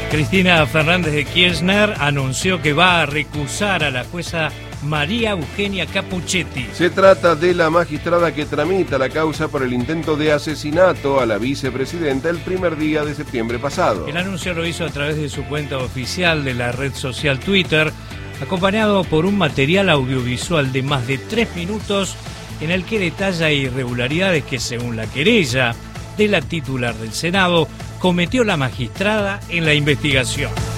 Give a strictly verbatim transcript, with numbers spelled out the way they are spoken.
Cristina Fernández de Kirchner anunció que va a recusar a la jueza María Eugenia Capuchetti. Se trata de la magistrada que tramita la causa por el intento de asesinato a la vicepresidenta el primer día de septiembre pasado. El anuncio lo hizo a través de su cuenta oficial de la red social Twitter, acompañado por un material audiovisual de más de tres minutos en el que detalla irregularidades que, según la querella de la titular del Senado, cometió la magistrada en la investigación.